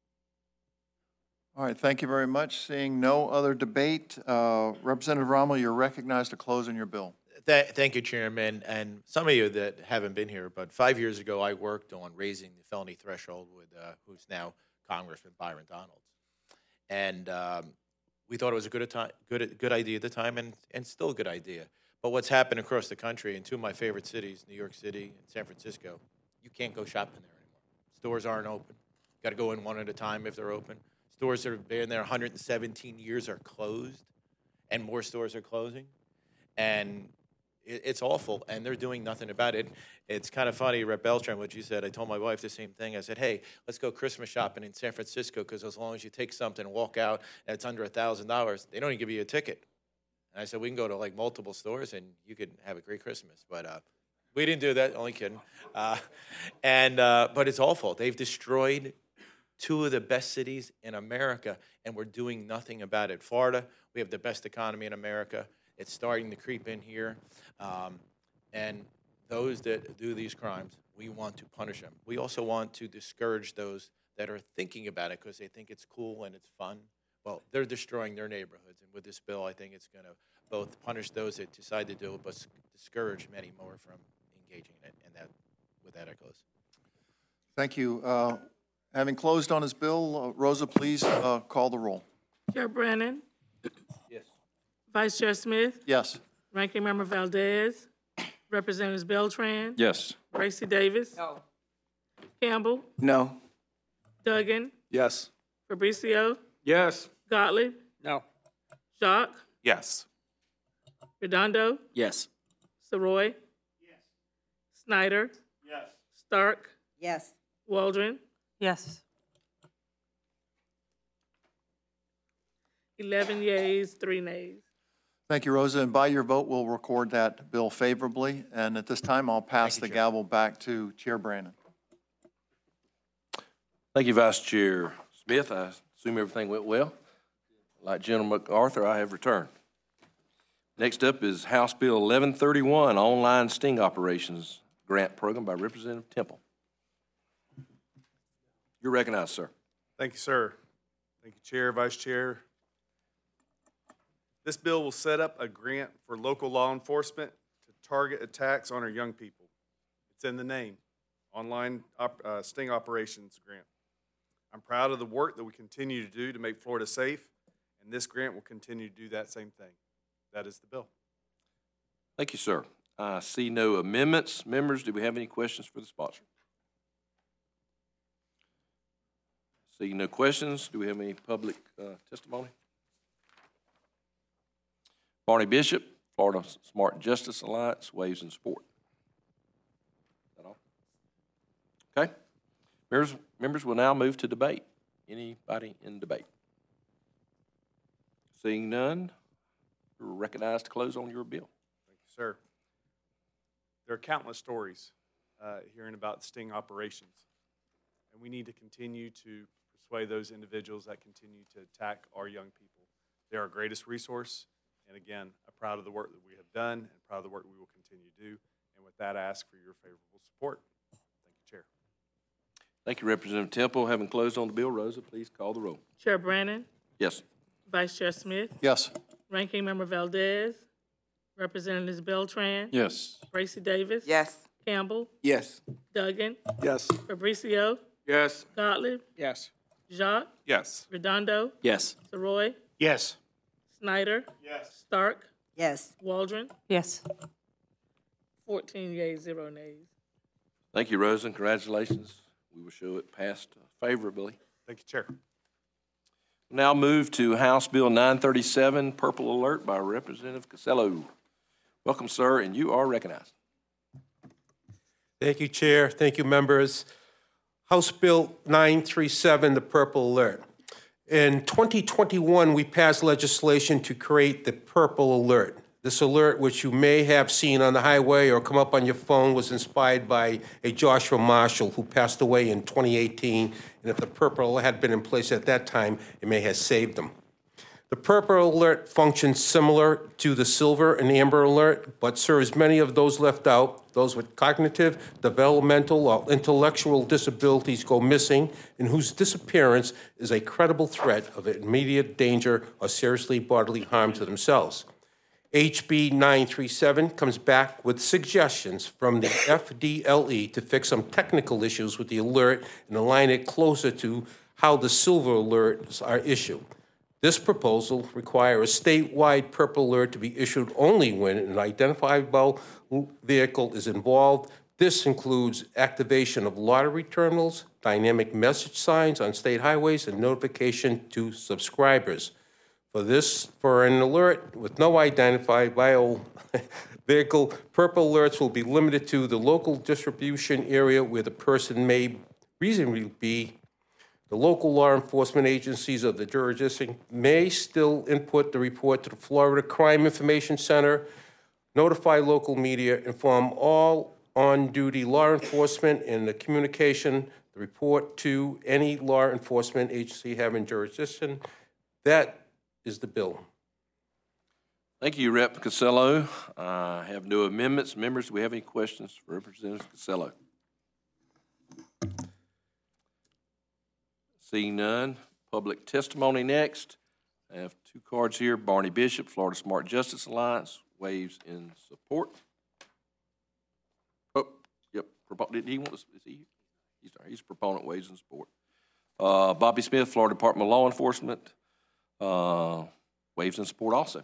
All right, thank you very much. Seeing no other debate, Representative Rommel, you're recognized to close on your bill. Thank you, Chairman. And some of you that haven't been here, but 5 years ago, I worked on raising the felony threshold with who's now Congressman Byron Donalds. And we thought it was a good idea at the time, and still a good idea. But what's happened across the country, in two of my favorite cities, New York City and San Francisco, you can't go shopping there anymore. Stores aren't open. You got to go in one at a time if they're open. Stores that have been there 117 years are closed, and more stores are closing. And it's awful, and they're doing nothing about it. It's kind of funny, Rep. Beltran, what you said. I told my wife the same thing. I said, hey, let's go Christmas shopping in San Francisco, because as long as you take something and walk out and it's under $1,000, they don't even give you a ticket. And I said, we can go to like multiple stores, and you could have a great Christmas. But we didn't do that, only kidding. But it's awful. They've destroyed two of the best cities in America, and we're doing nothing about it. Florida, we have the best economy in America. It's starting to creep in here. And those that do these crimes, we want to punish them. We also want to discourage those that are thinking about it because they think it's cool and it's fun. Well, they're destroying their neighborhoods. And with this bill, I think it's going to both punish those that decide to do it, but discourage many more from engaging in it. And with that, it goes. Thank you. Having closed on his bill, Rosa, please call the roll. Chair Brannon? Yes. Vice Chair Smith? Yes. Ranking Member Valdez? Representatives Beltran? Yes. Racy Davis? No. Campbell? No. Duggan? Yes. Fabricio? Yes. Gottlieb? No. Jacques? Yes. Redondo? Yes. Soroy? Yes. Snyder? Yes. Stark? Yes. Waldron? Yes. 11 yeas, 3 nays. Thank you, Rosa. And by your vote, we'll record that bill favorably. And at this time, I'll pass the gavel back to Chair Brannon. Thank you, Vice Chair Smith. I assume everything went well. Like General MacArthur, I have returned. Next up is House Bill 1131, Online Sting Operations Grant Program by Representative Temple. You're recognized, sir. Thank you, sir. Thank you, Chair, Vice Chair, This bill will set up a grant for local law enforcement to target attacks on our young people. It's in the name, Online Sting Operations Grant. I'm proud of the work that we continue to do to make Florida safe, and this grant will continue to do that same thing. That is the bill. Thank you, sir. I see no amendments. Members, do we have any questions for the sponsor? Seeing no questions, do we have any public testimony? Barney Bishop, Florida Smart Justice Alliance, waives in support. Is that all? Okay. Members will now move to debate. Anybody in debate? Seeing none, you're recognized to close on your bill. Thank you, sir. There are countless stories hearing about sting operations, and we need to continue to persuade those individuals that continue to attack our young people. They're our greatest resource, and again, I'm proud of the work that we have done and proud of the work we will continue to do. And with that, I ask for your favorable support. Thank you, Chair. Thank you, Representative Temple. Having closed on the bill, Rosa, please call the roll. Chair Brannon, Yes. Vice Chair Smith, Yes. Ranking Member Valdez, Representatives Beltran, Yes. Bracy Davis, Yes. Campbell, Yes. Duggan, Yes. Fabricio, Yes. Gottlieb, Yes. Jacques, Yes. Redondo, Yes. Soroy, Yes. Snyder, Yes. Stark, Yes. Waldron, Yes. 14 yeas, 0 nays. Thank you, Rosa, and congratulations. We will show it passed favorably. Thank you, Chair. Now move to House Bill 937, Purple Alert by Representative Casello. Welcome, sir, and you are recognized. Thank you, Chair. Thank you, members. House Bill 937, the Purple Alert. In 2021, we passed legislation to create the Purple Alert. This alert, which you may have seen on the highway or come up on your phone, was inspired by a Joshua Marshall who passed away in 2018. And if the Purple had been in place at that time, it may have saved him. The Purple Alert functions similar to the Silver and Amber Alert, but serves many of those left out, those with cognitive, developmental, or intellectual disabilities go missing, and whose disappearance is a credible threat of immediate danger or seriously bodily harm to themselves. HB 937 comes back with suggestions from the FDLE to fix some technical issues with the alert and align it closer to how the Silver Alerts are issued. This proposal requires a statewide Purple Alert to be issued only when an identifiable vehicle is involved. This includes activation of lottery terminals, dynamic message signs on state highways, and notification to subscribers. For an alert with no identifiable vehicle, Purple Alerts will be limited to the local distribution area where the person may reasonably be. The local law enforcement agencies of the jurisdiction may still input the report to the Florida Crime Information Center, notify local media, inform all on-duty law enforcement, and the communication, the report to any law enforcement agency having jurisdiction. That is the bill. Thank you, Rep. Casello. I have no amendments. Members, do we have any questions for Representative Casello? Seeing none, public testimony next. I have two cards here. Barney Bishop, Florida Smart Justice Alliance, waives in support. Oh, yep. Did he want to? Is he? He's a proponent, waives in support. Bobby Smith, Florida Department of Law Enforcement, waives in support also.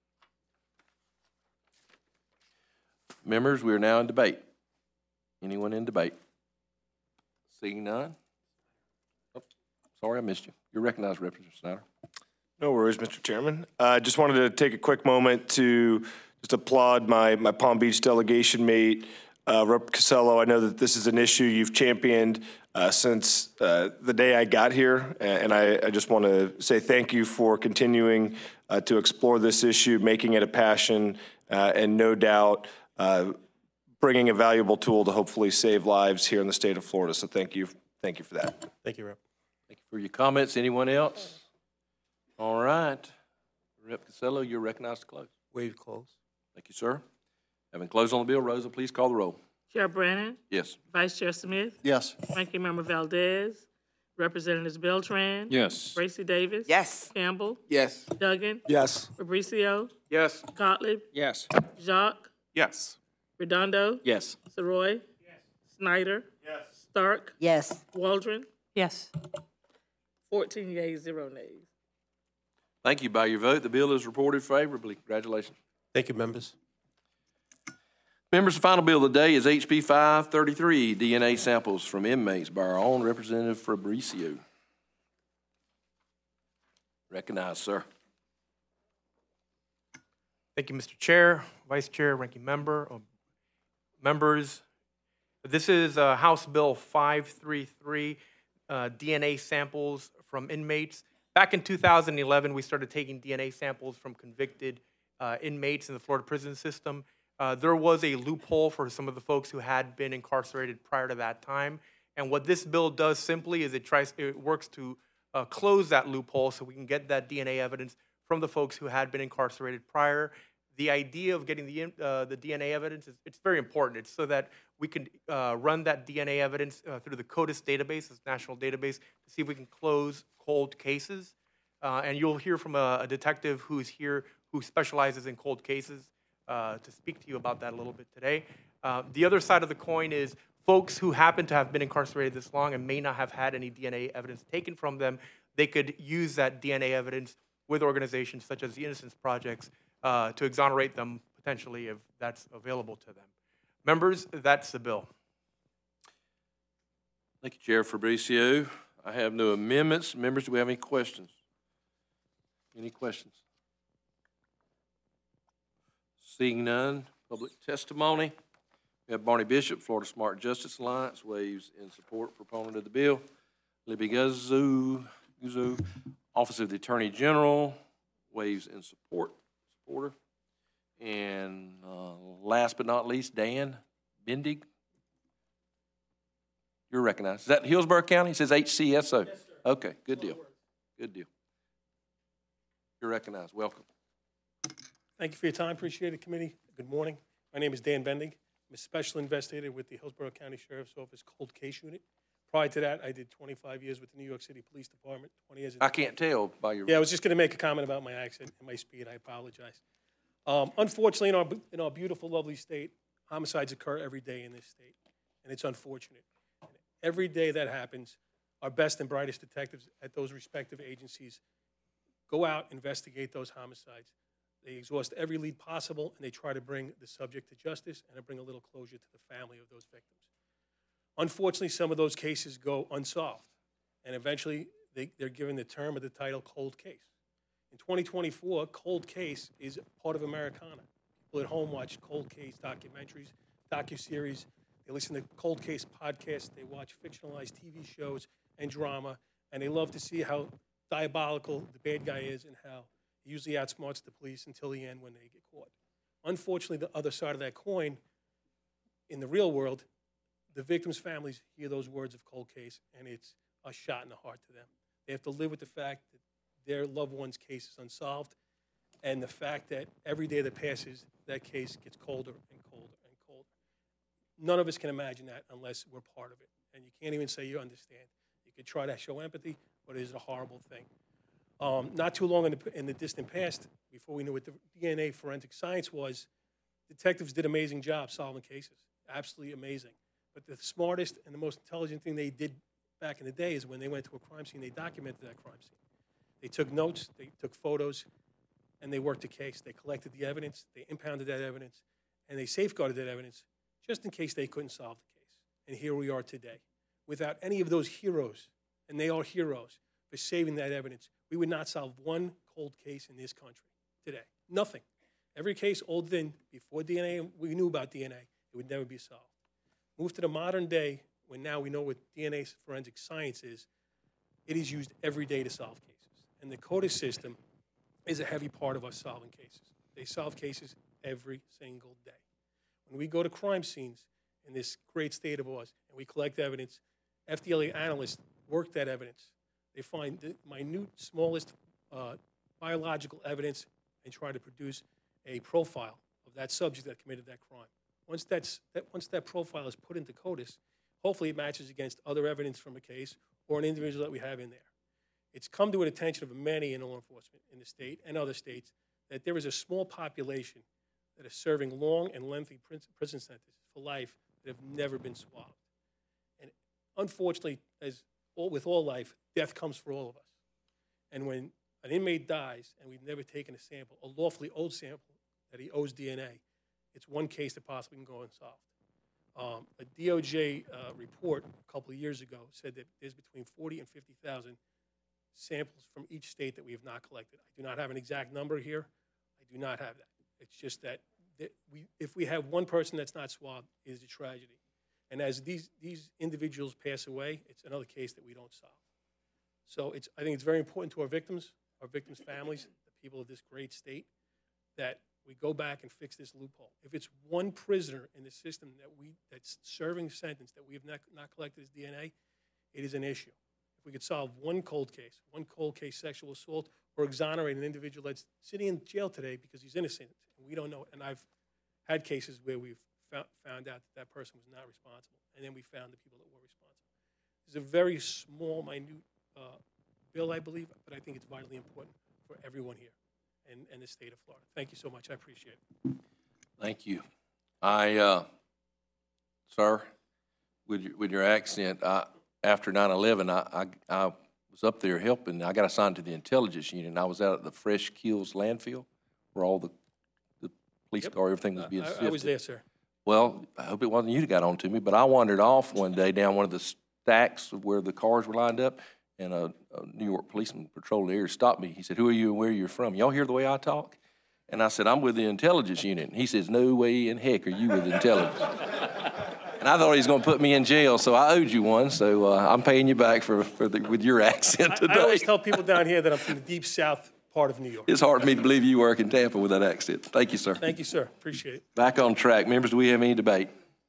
Members, we are now in debate. Anyone in debate? Seeing none? Oh, sorry, I missed you. You're recognized, Representative Snyder. No worries, Mr. Chairman. I just wanted to take a quick moment to just applaud my Palm Beach delegation mate, Rep. Casello. I know that this is an issue you've championed since the day I got here, and I just want to say thank you for continuing to explore this issue, making it a passion, and no doubt bringing a valuable tool to hopefully save lives here in the state of Florida. So thank you for that. Thank you, Rep. Thank you for your comments. Anyone else? All right. Rep. Casello, you're recognized to close. Waive close. Thank you, sir. Having closed on the bill, Rosa, please call the roll. Chair Brannon, Yes. Vice Chair Smith, Yes. Ranking Member Valdez, Representatives Beltran. Yes. Bracy Davis. Yes. Campbell. Yes. Duggan. Yes. Fabricio. Yes. Gottlieb. Yes. Jacques. Yes. Redondo. Yes. Soroy. Snyder. Stark. Yes. Waldron. Yes. 14 yeas, 0 nays. Thank you. By your vote, the bill is reported favorably. Congratulations. Thank you, members. Members, the final bill of the day is HB 533, DNA samples from inmates by our own Representative Fabricio. Recognize, sir. Thank you, Mr. Chair, Vice Chair, Ranking Member, members. This is House Bill 533, DNA samples from inmates. Back in 2011, we started taking DNA samples from convicted inmates in the Florida prison system. There was a loophole for some of the folks who had been incarcerated prior to that time. And what this bill does simply is it works to close that loophole so we can get that DNA evidence from the folks who had been incarcerated prior. The idea of getting the DNA evidence it's very important. It's so that we can run that DNA evidence through the CODIS database, this national database, to see if we can close cold cases. And you'll hear from a detective who's here who specializes in cold cases to speak to you about that a little bit today. The other side of the coin is folks who happen to have been incarcerated this long and may not have had any DNA evidence taken from them. They could use that DNA evidence with organizations such as the Innocence Projects to exonerate them potentially if that's available to them. Members, that's the bill. Thank you, Chair Fabricio. I have no amendments. Members, do we have any questions? Any questions? Seeing none, public testimony. We have Barney Bishop, Florida Smart Justice Alliance, waives in support, proponent of the bill. Libby Guzzo, Office of the Attorney General, waives in support, supporter. And last but not least, Dan Bendig. You're recognized. Is that Hillsborough County? It says HCSO. Yes, sir. Okay, good deal. Good deal. You're recognized. Welcome. Thank you for your time. Appreciate it, committee. Good morning. My name is Dan Bendig. I'm a special investigator with the Hillsborough County Sheriff's Office Cold Case Unit. Prior to that, I did 25 years with the New York City Police Department, 20 years. I can't tell by your... Yeah, I was just going to make a comment about my accent and my speed. I apologize. Unfortunately, in our beautiful, lovely state, homicides occur every day in this state, and it's unfortunate. And every day that happens, our best and brightest detectives at those respective agencies go out, investigate those homicides. They exhaust every lead possible, and they try to bring the subject to justice and to bring a little closure to the family of those victims. Unfortunately, some of those cases go unsolved, and eventually they're given the term or the title cold case. In 2024, cold case is part of Americana. People at home watch cold case documentaries, docuseries. They listen to cold case podcasts. They watch fictionalized TV shows and drama, and they love to see how diabolical the bad guy is and how he usually outsmarts the police until the end when they get caught. Unfortunately, the other side of that coin, in the real world, the victims' families hear those words of cold case, and it's a shot in the heart to them. They have to live with the fact that their loved one's case is unsolved, and the fact that every day that passes, that case gets colder and colder and colder. None of us can imagine that unless we're part of it, and you can't even say you understand. You could try to show empathy, but it is a horrible thing. Not too long in the distant past, before we knew what the DNA forensic science was, detectives did amazing jobs solving cases, absolutely amazing. But the smartest and the most intelligent thing they did back in the day is when they went to a crime scene, they documented that crime scene. They took notes, they took photos, and they worked the case. They collected the evidence, they impounded that evidence, and they safeguarded that evidence just in case they couldn't solve the case. And here we are today. Without any of those heroes, and they are heroes, for saving that evidence, we would not solve one cold case in this country today. Nothing. Every case older than before DNA, we knew about DNA, it would never be solved. Move to the modern day, when now we know what DNA forensic science is, it is used every day to solve cases. And the CODIS system is a heavy part of us solving cases. They solve cases every single day. When we go to crime scenes in this great state of ours and we collect evidence, FDLE analysts work that evidence. They find the minute, smallest biological evidence and try to produce a profile of that subject that committed that crime. Once that profile is put into CODIS, hopefully it matches against other evidence from a case or an individual that we have in there. It's come to an attention of many in law enforcement in the state and other states that there is a small population that is serving long and lengthy prison sentences for life that have never been swabbed. And unfortunately, with all life, death comes for all of us. And when an inmate dies and we've never taken a sample, a lawfully owed sample that he owes DNA, it's one case that possibly can go unsolved. A DOJ report a couple of years ago said that there's between 40 and 50,000 samples from each state that we have not collected. I do not have an exact number here. I do not have that. It's just that if we have one person that's not swabbed, it is a tragedy. And as these individuals pass away, it's another case that we don't solve. So I think it's very important to our victims' families, the people of this great state, that we go back and fix this loophole. If it's one prisoner in the system that's serving a sentence that we have not collected his DNA, it is an issue. If we could solve one cold case sexual assault, or exonerate an individual that's sitting in jail today because he's innocent, and we don't know. And I've had cases where we've found out that person was not responsible, and then we found the people that were responsible. It's a very small, minute bill, I believe, but I think it's vitally important for everyone here and the state of Florida. Thank you so much. I appreciate it. Thank you. Sir, with your accent, after 9/11, I was up there helping. I got assigned to the intelligence unit, and I was out at the Fresh Kills landfill where all the police car, everything was being sifted. I was there, sir. Well, I hope it wasn't you that got on to me, but I wandered off one day down one of the stacks of where the cars were lined up, and a New York policeman patrolling the area stopped me. He said, "Who are you and where are you from? Y'all hear the way I talk?" And I said, "I'm with the intelligence unit." And he says, "No way in heck are you with the intelligence." And I thought he was going to put me in jail, so I owed you one. So I'm paying you back with your accent today. I always tell people down here that I'm from the deep south part of New York. It's hard for me to believe you work in Tampa with that accent. Thank you, sir. Thank you, sir. Appreciate it. Back on track. Members, do we have any debate?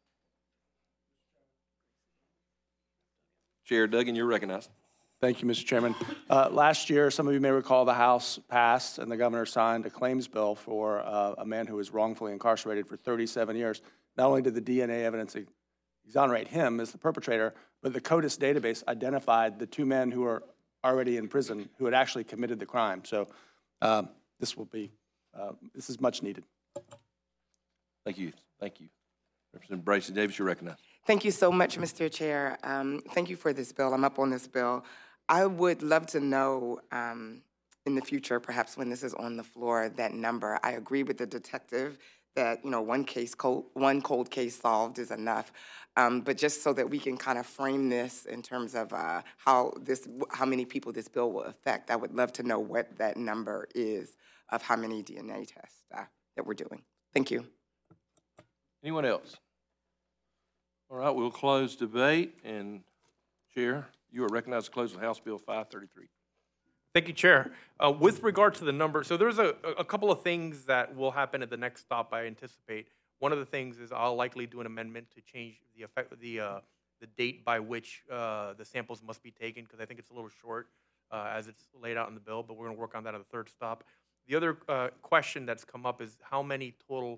Chair Duggan, you're recognized. Thank you, Mr. Chairman. Last year, some of you may recall, the House passed and the governor signed a claims bill for a man who was wrongfully incarcerated for 37 years. Not only did the DNA evidence exonerate him as the perpetrator, but the CODIS database identified the two men who were already in prison who had actually committed the crime. So this is much needed. Thank you. Thank you. Representative Bracy Davis, you're recognized. Thank you so much, Mr. Chair. Thank you for this bill. I'm up on this bill. I would love to know in the future, perhaps when this is on the floor, that number. I agree with the detective that one cold case solved is enough. But just so that we can kind of frame this in terms of how many people this bill will affect, I would love to know what that number is of how many DNA tests that we're doing. Thank you. Anyone else? All right, we'll close debate, and Chair, you are recognized to close with House Bill 533. Thank you, Chair. With regard to the number, so there's a couple of things that will happen at the next stop, I anticipate. One of the things is I'll likely do an amendment to change the date by which the samples must be taken, because I think it's a little short as it's laid out in the bill, but we're going to work on that at the third stop. The other question that's come up is how many total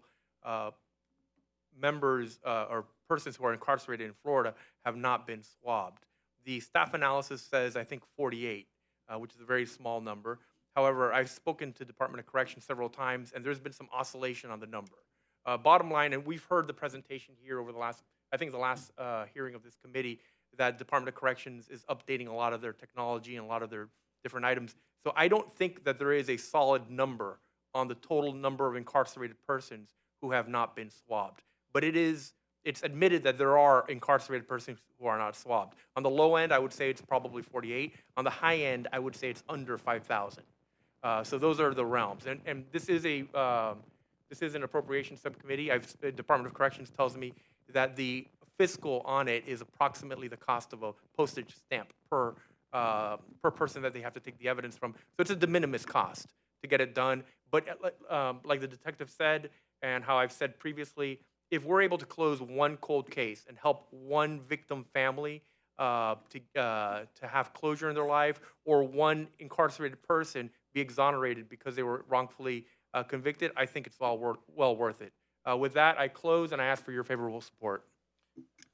members or persons who are incarcerated in Florida have not been swabbed. The staff analysis says, I think, 48, which is a very small number. However, I've spoken to Department of Corrections several times, and there's been some oscillation on the number. Bottom line, and we've heard the presentation here over the last hearing of this committee, that Department of Corrections is updating a lot of their technology and a lot of their different items. So I don't think that there is a solid number on the total number of incarcerated persons who have not been swabbed. But it's admitted that there are incarcerated persons who are not swabbed. On the low end, I would say it's probably 48. On the high end, I would say it's under 5,000. So those are the realms. And this is an appropriation subcommittee. Department of Corrections tells me that the fiscal on it is approximately the cost of a postage stamp per person that they have to take the evidence from. So it's a de minimis cost to get it done. But like the detective said, and how I've said previously, if we're able to close one cold case and help one victim family to have closure in their life, or one incarcerated person be exonerated because they were wrongfully convicted, I think it's well worth it. With that, I close and I ask for your favorable support.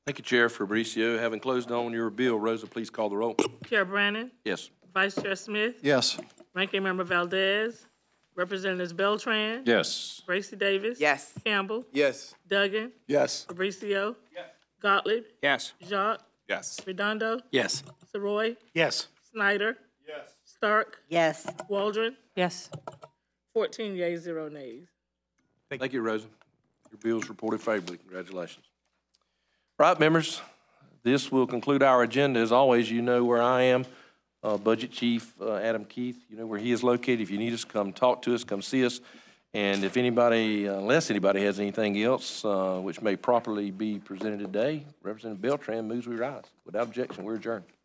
Thank you, Chair Fabricio. Having closed on your bill, Rosa, please call the roll. Chair Brannan, Yes. Vice Chair Smith, Yes. Ranking Member Valdez, Representatives Beltran, Yes. Bracy Davis. Yes. Campbell, Yes. Duggan, Yes. Fabricio. Gottlieb, Yes. Jacques, Yes. Redondo, Yes. Soroy, Yes. Snyder, Yes. Stark, Yes. Waldron, Yes. 14 yeas, 0 nays. Thank you, Rosa. Your bill is reported favorably. Congratulations. Right, members, this will conclude our agenda. As always, you know where I am. Budget Chief Adam Keith, you know where he is located. If you need us, come talk to us, come see us. And if anybody, unless anybody has anything else which may properly be presented today, Representative Beltran moves we rise. Without objection, we're adjourned.